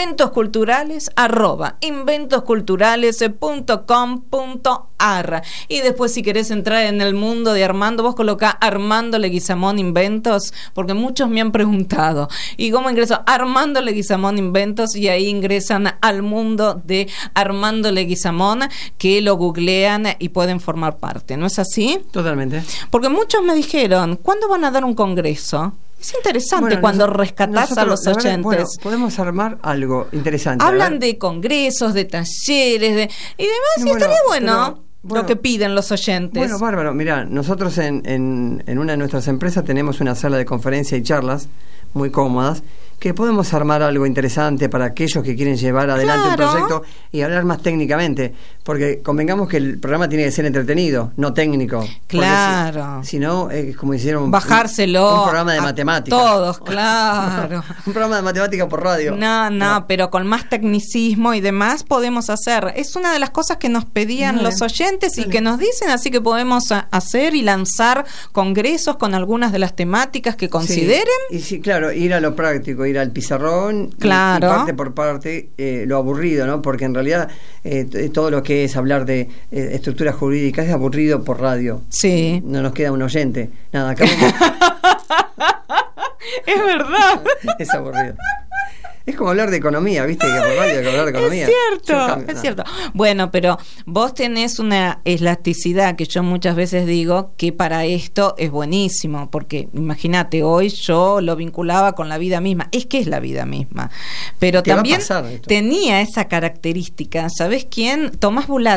inventosculturales@inventosculturales.com.ar. Y después, si querés entrar en el mundo de Armando, vos colocá Armando Leguizamón Inventos, porque muchos me han preguntado ¿y cómo ingreso? Armando Leguizamón Inventos, y ahí ingresan al mundo de Armando Leguizamón, que lo googlean y pueden formar parte, ¿no es así? Totalmente. Porque muchos me dijeron, ¿cuándo van a dar un congreso? Es interesante cuando rescatás a los oyentes. Bueno, podemos armar algo interesante. Hablan de congresos, de talleres, y demás, y estaría bueno lo que piden los oyentes. Bueno, bárbaro. Mirá, nosotros en una de nuestras empresas tenemos una sala de conferencia y charlas muy cómodas, que podemos armar algo interesante para aquellos que quieren llevar adelante un proyecto y hablar más técnicamente, porque convengamos que el programa tiene que ser entretenido, no técnico. Claro. Si no, como hicieron bajárselo un programa de matemáticas. Todos, claro. Un programa de matemáticas por radio. No, pero con más tecnicismo y demás podemos hacer. Es una de las cosas que nos pedían los oyentes y que nos dicen, así que podemos hacer y lanzar congresos con algunas de las temáticas que consideren. Sí. Y sí, claro, ir a lo práctico, ir al pizarrón, claro, y parte por parte lo aburrido, ¿no? Porque en realidad todo lo que es hablar de estructuras jurídicas es aburrido por radio. Sí. No nos queda un oyente. Nada, acá es verdad. Es aburrido. Es como hablar de economía, ¿viste? Que por radio hay que hablar de economía. Es cierto. Bueno, pero vos tenés una elasticidad que yo muchas veces digo que para esto es buenísimo, porque imagínate, hoy yo lo vinculaba con la vida misma. Es que es la vida misma. Pero también tenía esa característica. ¿Sabés quién? Tomás Bulat.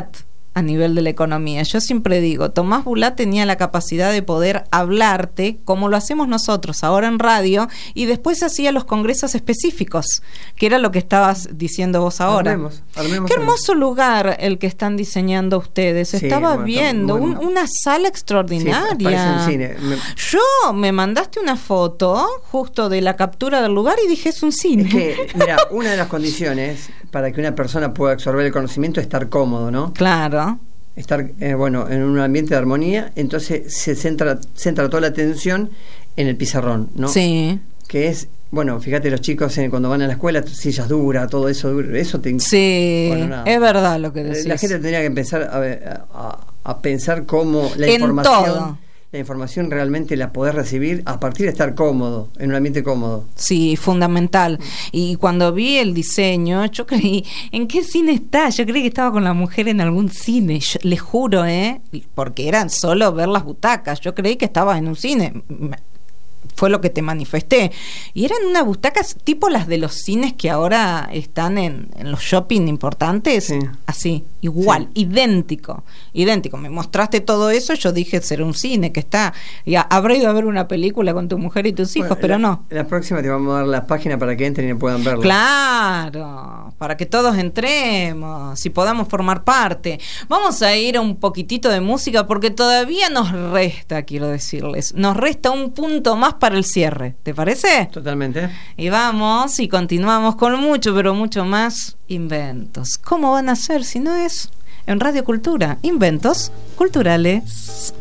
a nivel de la economía. Yo siempre digo, Tomás Bulá tenía la capacidad de poder hablarte como lo hacemos nosotros ahora en radio, y después hacía los congresos específicos, que era lo que estabas diciendo vos ahora. Armemos Qué hermoso lugar el que están diseñando ustedes. Sí, Estaba bueno, viendo una sala extraordinaria. Sí, parece un cine. Yo me mandaste una foto justo de la captura del lugar y dije, es un cine. Es que, mira, una de las condiciones para que una persona pueda absorber el conocimiento es estar cómodo, ¿no? Claro. Estar, en un ambiente de armonía, entonces se centra toda la atención en el pizarrón, ¿no? Sí. Que es, bueno, fíjate los chicos cuando van a la escuela, sillas duras, todo eso duro, eso te... Sí, bueno, es verdad lo que decís. La gente tendría que empezar a pensar cómo la información realmente la podés recibir a partir de estar cómodo, en un ambiente cómodo. Sí, fundamental. Y cuando vi el diseño, yo creí, ¿en qué cine está? Yo creí que estaba con la mujer en algún cine, yo, les juro, porque eran solo ver las butacas, yo creí que estaba en un cine. Fue lo que te manifesté. Y eran unas butacas tipo las de los cines que ahora están en los shopping importantes. Sí. Así, igual, sí. idéntico. Me mostraste todo eso, yo dije, será un cine que está... Ya, habré ido a ver una película con tu mujer y tus hijos, pero no. La próxima te vamos a dar las páginas para que entren y puedan verlo. Claro, para que todos entremos y podamos formar parte. Vamos a ir a un poquitito de música porque todavía nos resta, quiero decirles, nos resta un punto más para el cierre, ¿te parece? Totalmente. Y vamos y continuamos con mucho, pero mucho más inventos. ¿Cómo van a ser si no es en Radio Cultura? Inventos culturales.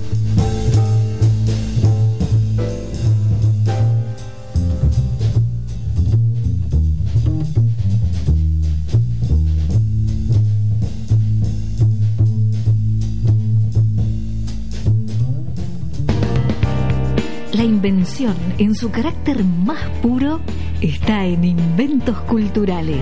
La invención, en su carácter más puro, está en Inventos Culturales.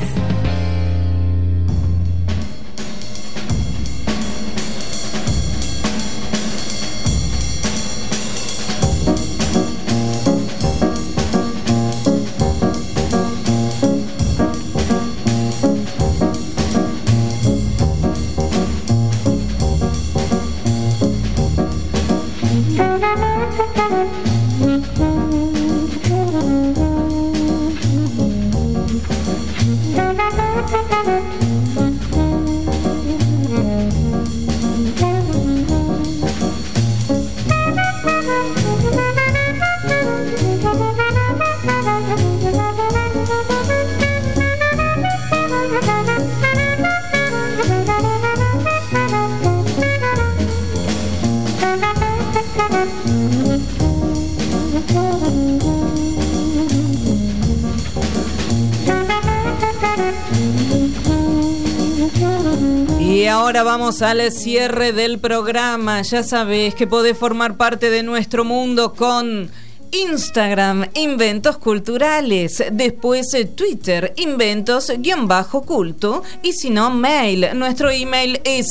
Ahora vamos al cierre del programa. Ya sabés que podés formar parte de nuestro mundo con Instagram, Inventos Culturales, después Twitter, Inventos_culto, y si no, mail. Nuestro email es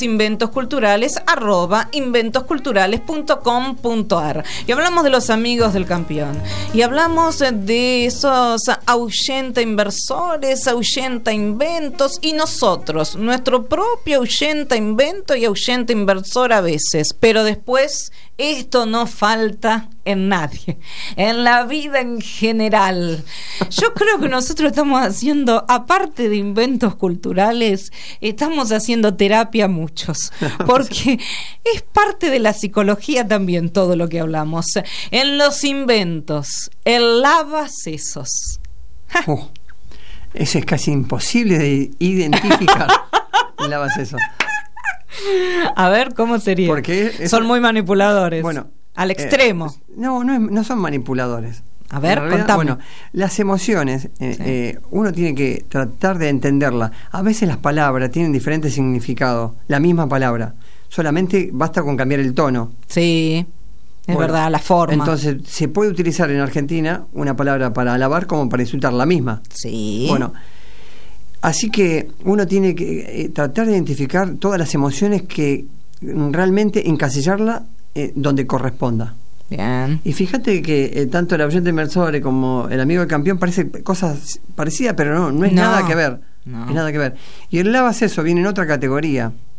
inventosculturales@inventosculturales.com.ar. Y hablamos de los amigos del campeón. Y hablamos de esos ahuyenta inversores, ahuyenta inventos, y nosotros, nuestro propio ahuyenta invento y ahuyenta inversor a veces. Pero después, esto no falta en nadie, en la vida en general. Yo creo que nosotros estamos haciendo, aparte de inventos culturales, estamos haciendo terapia muchos, porque es parte de la psicología también todo lo que hablamos. En los inventos, el lavasesos. Eso es casi imposible de identificar. El lavasesos. A ver, ¿cómo sería? Porque son muy manipuladores. Bueno, al extremo. No son manipuladores. A ver, realidad, contame. Bueno, las emociones, uno tiene que tratar de entenderlas. A veces las palabras tienen diferentes significados. La misma palabra. Solamente basta con cambiar el tono. Sí, es verdad, la forma. Entonces, se puede utilizar en Argentina una palabra para alabar como para insultar, la misma. Sí. Bueno, así que uno tiene que tratar de identificar todas las emociones que realmente encasillarla donde corresponda. Bien. Y fíjate que tanto el ahuyente inversor como el amigo del campeón parece cosas parecidas, pero no es nada que ver. No es nada que ver. Y el lavasesos viene en otra categoría,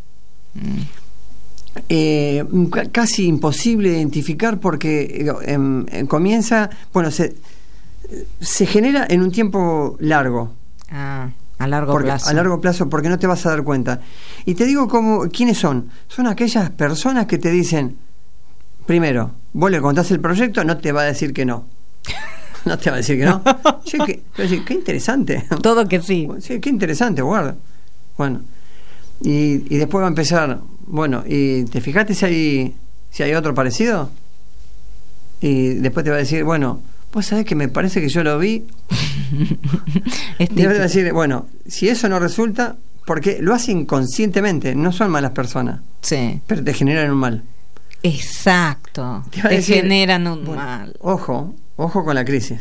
Casi imposible de identificar porque comienza, bueno, se genera en un tiempo largo. A largo plazo. A largo plazo, porque no te vas a dar cuenta. Y te digo quiénes son. Son aquellas personas que te dicen, primero, vos le contás el proyecto, no te va a decir que no. No te va a decir que no. Qué interesante. Todo que sí. Sí, qué interesante, guarda. Bueno. Y después va a empezar, bueno, y te fijaste si hay otro parecido, y después te va a decir, bueno, vos sabés que me parece que yo lo vi. Te va a decir, bueno, si eso no resulta, porque lo hacen inconscientemente, no son malas personas, sí, pero te generan un mal. Exacto, te generan un mal. Ojo con la crisis.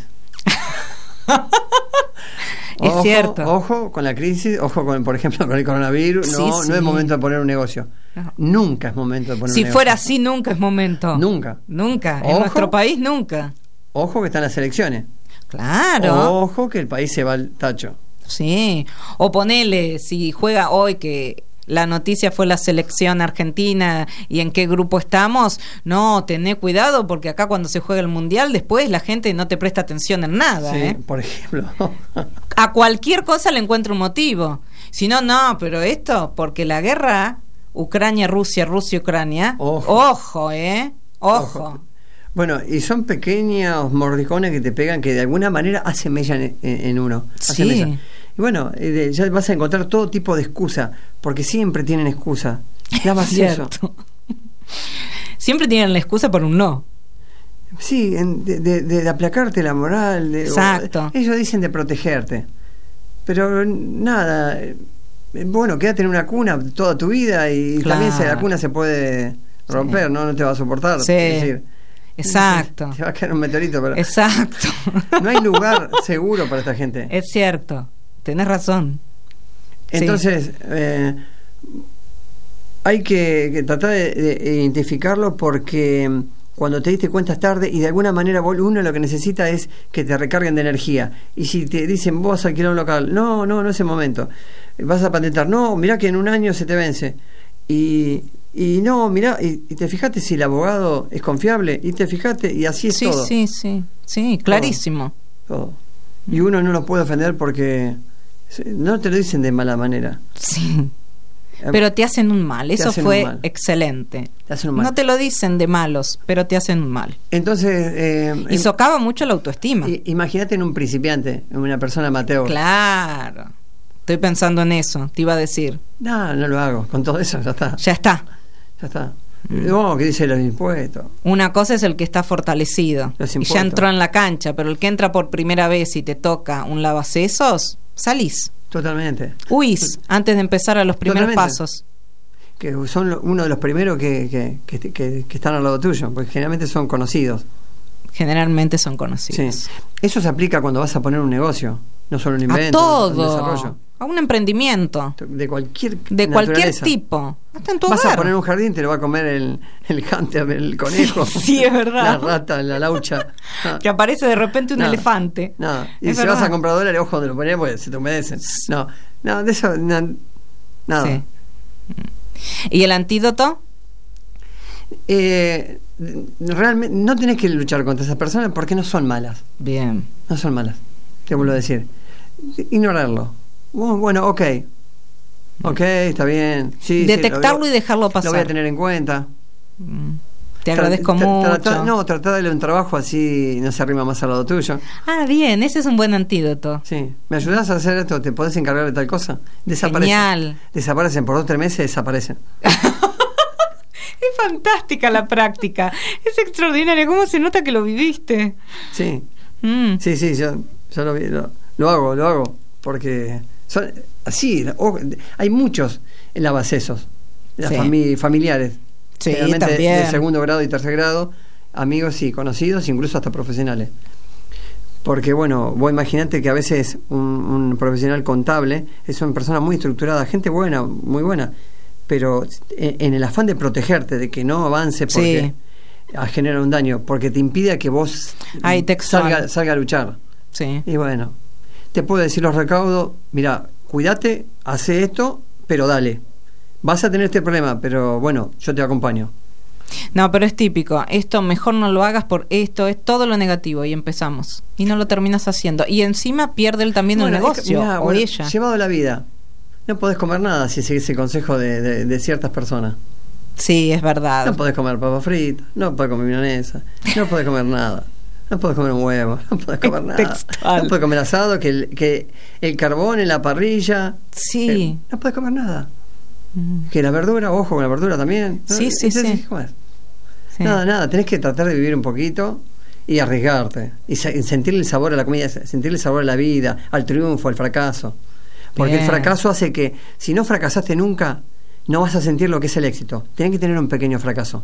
Es cierto. Ojo con la crisis, ojo con, por ejemplo, con el coronavirus. No es momento de poner un negocio. No. Nunca es momento de poner un negocio. Si fuera así, nunca es momento. Nunca. En nuestro país, nunca. Ojo que están las elecciones. Claro. Ojo que el país se va al tacho. Sí. O ponele, si juega hoy, que la noticia fue la selección argentina y en qué grupo estamos, no, tené cuidado porque acá cuando se juega el mundial después la gente no te presta atención en nada. Sí, por ejemplo. A cualquier cosa le encuentro un motivo. Si no, pero esto, porque la guerra Ucrania-Rusia, Rusia-Ucrania, ojo. Bueno, y son pequeños mordicones que te pegan que de alguna manera hacen mella en uno. Sí. Y bueno, ya vas a encontrar todo tipo de excusa, porque siempre tienen excusa. Nada más eso. Siempre tienen la excusa por un no. Sí, de aplacarte la moral. Exacto. Ellos dicen de protegerte. Pero nada, bueno, quédate en una cuna toda tu vida y también la cuna se puede romper, no te va a soportar. Sí. Es decir, exacto. Te va a caer un meteorito. Pero exacto. No hay lugar seguro para esta gente. Es cierto. Tenés razón. Entonces, hay que tratar de identificarlo porque cuando te diste cuenta es tarde y de alguna manera uno lo que necesita es que te recarguen de energía. Y si te dicen, vos alquilar un local, no es el momento. Vas a patentar, no, mirá que en un año se te vence. Y no, mirá, y te fijaste si el abogado es confiable, y te fijaste, y así es todo. Sí, clarísimo. Todo. Y uno no lo puede ofender porque no te lo dicen de mala manera. Sí. Pero te hacen un mal. Eso fue excelente. Te hacen un mal. No te lo dicen de malos, pero te hacen un mal. Entonces... y socava mucho la autoestima. Imagínate en un principiante, en una persona amateur. Claro. Estoy pensando en eso, te iba a decir. No lo hago. Con todo eso ya está. Ya está. No, ¿qué dice los impuestos? Una cosa es el que está fortalecido y ya entró en la cancha, pero el que entra por primera vez y te toca un lavasesos, salís. Totalmente. Huís antes de empezar a los primeros pasos. Que son uno de los primeros que están al lado tuyo, porque generalmente son conocidos. Generalmente son conocidos. Sí. Eso se aplica cuando vas a poner un negocio, no solo un invento, a todo, un desarrollo. A un emprendimiento. De cualquier tipo. Hasta en tu hogar. Vas a poner un jardín, te lo va a comer el hunter, el conejo. Sí, es verdad. La rata, la laucha. Que aparece de repente un elefante. Y si vas a comprar dólares, ojo donde lo pones, porque se te humedecen. No, de eso, nada. Sí. ¿Y el antídoto? Realmente no tenés que luchar contra esas personas porque no son malas. Bien. No son malas, te vuelvo a decir. Ignorarlo. Bueno, ok, está bien. Detectarlo y dejarlo pasar. Lo voy a tener en cuenta. Te agradezco mucho. Tratar de darle un trabajo así no se arrima más al lado tuyo. Bien, ese es un buen antídoto. Sí, ¿me ayudás a hacer esto? ¿Te podés encargar de tal cosa? Desaparecen. Genial. Desaparecen por 2 o 3 meses, desaparecen. Es fantástica la práctica. Es extraordinaria. ¿Cómo se nota que lo viviste? Sí. Sí, yo lo hago. Porque son así. Hay muchos lavasesos. Familiares. Sí, también. De segundo grado y tercer grado. Amigos y conocidos, incluso hasta profesionales. Porque, bueno, vos imaginate que a veces un profesional contable es una persona muy estructurada, gente buena, muy buena, pero en el afán de protegerte, de que no avance porque genera un daño, porque te impide a que vos salga a luchar. Sí. Y bueno, te puedo decir los recaudos, mira, cuídate, hace esto, pero dale. vas a tener este problema, pero bueno, yo te acompaño. No, pero es típico. Esto mejor no lo hagas por esto, es todo lo negativo y empezamos. Y no lo terminas haciendo. Y encima pierde él también el negocio, mirá, o ella. Llevado a la vida, no podés comer nada si seguís el consejo de ciertas personas. Sí, es verdad. No podés comer papas fritas, no podés comer milanesa, no podés comer nada. No podés comer un huevo, no podés comer nada. Textual. No podés comer asado, que el carbón en la parrilla. Sí. No podés comer nada. Que la verdura, ojo con la verdura también. ¿No? Sí, sí, entonces, sí. Sí. Nada, tenés que tratar de vivir un poquito y arriesgarte. Y sentirle el sabor a la comida, sentirle el sabor a la vida, al triunfo, al fracaso. Porque Bien. el fracaso hace que, si no fracasaste nunca, no vas a sentir lo que es el éxito. Tenés que tener un pequeño fracaso.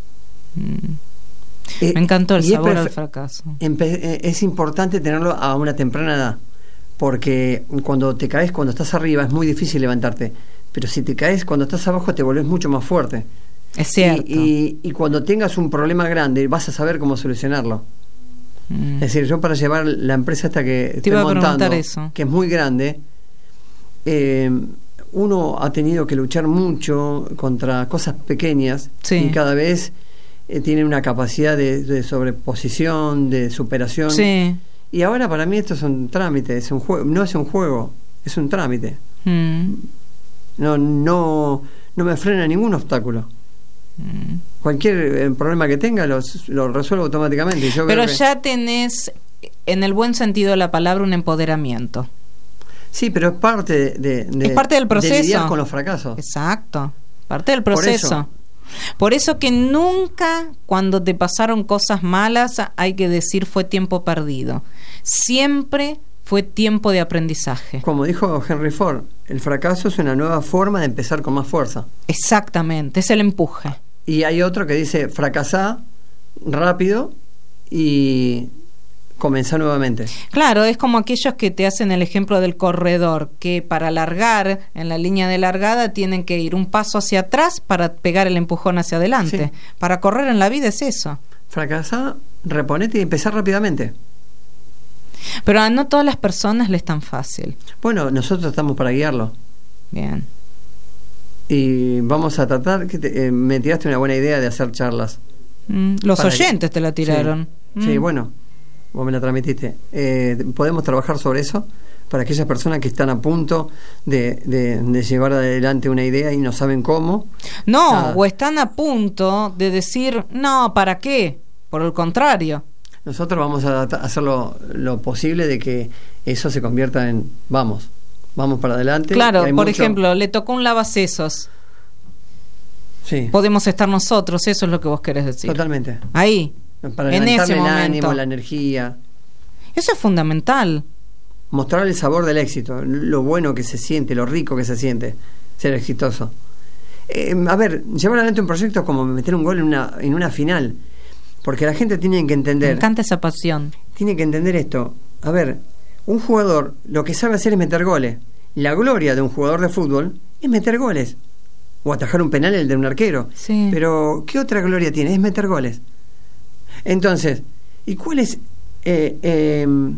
Me encantó el y sabor al fracaso. Es importante tenerlo a una temprana edad, porque cuando te caes, cuando estás arriba, es muy difícil levantarte. Pero si te caes cuando estás abajo, te volvés mucho más fuerte. Es cierto. Y cuando tengas un problema grande, vas a saber cómo solucionarlo. Es decir, yo para llevar la empresa esta que estoy montando, que es muy grande, uno ha tenido que luchar mucho contra cosas pequeñas, sí. Y cada vez tiene una capacidad de sobreposición, de superación. Sí. Y ahora para mí esto es un trámite, es un juego, no es un juego, es un trámite. No me frena ningún obstáculo. Cualquier problema que tenga lo resuelvo automáticamente. Y yo pero creo ya tenés, en el buen sentido de la palabra, un empoderamiento. Sí, pero es parte es parte del proceso. De lidiar con los fracasos. Exacto, parte del proceso. Por eso que nunca, cuando te pasaron cosas malas, hay que decir fue tiempo perdido. Siempre fue tiempo de aprendizaje. Como dijo Henry Ford, el fracaso es una nueva forma de empezar con más fuerza. Exactamente, es el empuje. Y hay otro que dice fracasá rápido y comenzá nuevamente. Claro, es como aquellos que te hacen el ejemplo del corredor, que para largar en la línea de largada tienen que ir un paso hacia atrás para pegar el empujón hacia adelante. Sí. Para correr en la vida es eso. Fracasá, reponete y empezar rápidamente. Pero a no todas las personas le es tan fácil. Bueno, nosotros estamos para guiarlo. Bien. Y vamos a tratar, me tiraste una buena idea de hacer charlas. Los oyentes te la tiraron. Sí, bueno, vos me la transmitiste. Podemos trabajar sobre eso para aquellas personas que están a punto de llevar adelante una idea y no saben cómo. No, o están a punto de decir, no, ¿para qué? Por el contrario. Nosotros vamos a hacer lo posible de que eso se convierta en vamos para adelante. Claro, por ejemplo, le tocó un lavasesos. Sí. Podemos estar nosotros, eso es lo que vos querés decir. Totalmente. Ahí, para en ese el momento. ánimo, la energía. Eso es fundamental. Mostrar el sabor del éxito, lo bueno que se siente, lo rico que se siente ser exitoso. A ver, llevar adelante un proyecto es como meter un gol en una final. Porque la gente tiene que entender. Me encanta esa pasión. Tiene que entender esto. A ver, un jugador lo que sabe hacer es meter goles. La gloria de un jugador de fútbol es meter goles. O atajar un penal el de un arquero. Sí. Pero, ¿qué otra gloria tiene? Es meter goles. Entonces, ¿y cuál es el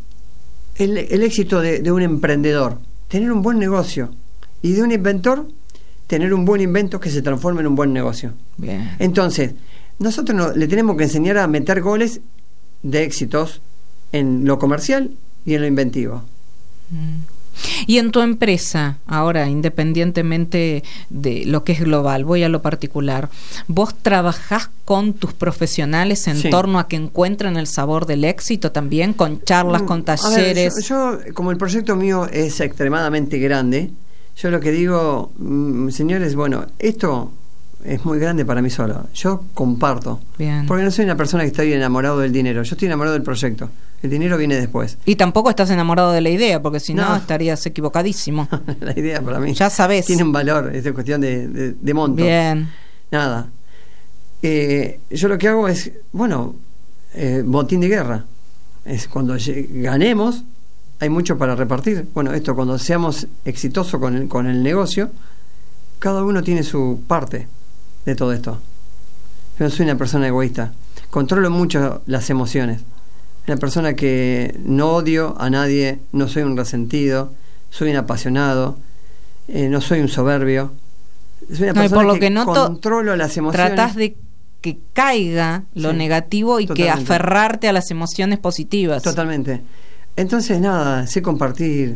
éxito de un emprendedor? Tener un buen negocio. Y de un inventor, tener un buen invento que se transforme en un buen negocio. Bien. Entonces, nosotros le tenemos que enseñar a meter goles de éxitos en lo comercial y en lo inventivo. Y en tu empresa, ahora, independientemente de lo que es global, voy a lo particular, ¿vos trabajás con tus profesionales en torno a que encuentren el sabor del éxito también, con charlas, con talleres? A ver, yo, como el proyecto mío es extremadamente grande, yo lo que digo, señores, bueno, esto es muy grande para mí solo. Yo comparto. Bien. Porque no soy una persona que estoy enamorado del dinero. Yo estoy enamorado del proyecto. El dinero viene después. Y tampoco estás enamorado de la idea, porque si no estarías equivocadísimo. La idea para mí ya sabes. Tiene un valor, es cuestión de monto. Bien. Nada. Yo lo que hago es, botín de guerra. Es cuando ganemos, hay mucho para repartir. Bueno, esto cuando seamos exitosos con el negocio, cada uno tiene su parte de todo esto. Yo no soy una persona egoísta. Controlo mucho las emociones. Una persona que no odio a nadie, no soy un resentido, soy un apasionado, no soy un soberbio. Soy una No, y persona por lo que noto, controlo las emociones. tratás de que caiga lo Sí, negativo y totalmente. que aferrarte a las emociones positivas. Totalmente. Entonces, nada, sé compartir,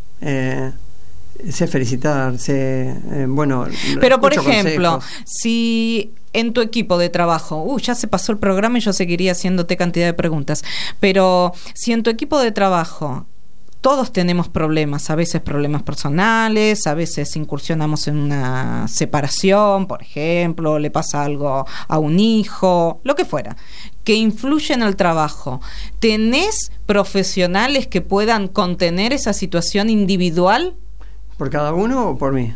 sé felicitar, sé, bueno... Pero, por escucho ejemplo, consejos. si en tu equipo de trabajo, ya se pasó el programa y yo seguiría haciéndote cantidad de preguntas, pero si en tu equipo de trabajo todos tenemos problemas, a veces problemas personales, a veces incursionamos en una separación, por ejemplo, le pasa algo a un hijo, lo que fuera, que influye en el trabajo. ¿Tenés profesionales que puedan contener esa situación individual? ¿Por cada uno o por mí?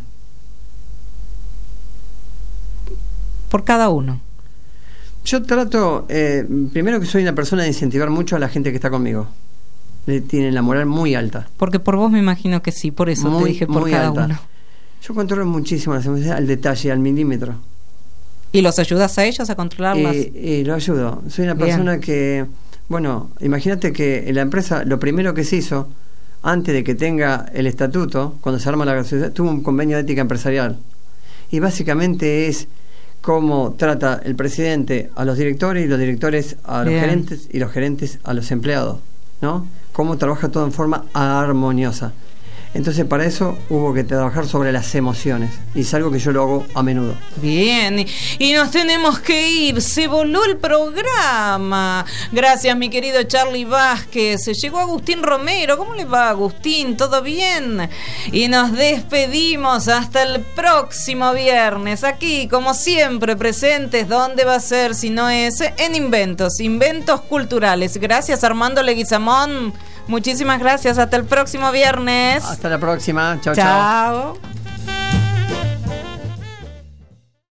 Por cada uno. Yo trato, primero que soy una persona de incentivar mucho a la gente que está conmigo. Tienen la moral muy alta. Porque por vos me imagino que sí, por eso te dije por muy cada alta. uno. Yo controlo muchísimo las emociones al detalle, al milímetro. ¿Y los ayudas a ellos a controlarlas? Lo ayudo. Soy una persona que, bueno, imagínate que en la empresa lo primero que se hizo, antes de que tenga el estatuto, cuando se arma la sociedad, tuvo un convenio de ética empresarial. Y básicamente es cómo trata el presidente a los directores y los directores a los gerentes y los gerentes a los empleados, ¿no? Cómo trabaja todo en forma armoniosa. Entonces para eso hubo que trabajar sobre las emociones y es algo que yo lo hago a menudo. Bien, y nos tenemos que ir, se voló el programa. Gracias, mi querido Charly Vázquez. Llegó Agustín Romero. ¿Cómo le va, Agustín? ¿Todo bien? Y nos despedimos hasta el próximo viernes, aquí como siempre presentes. ¿Dónde va a ser si no es en Inventos Culturales? Gracias, Armando Leguizamón. Muchísimas gracias, hasta el próximo viernes. Hasta la próxima, chao, chao. Chao.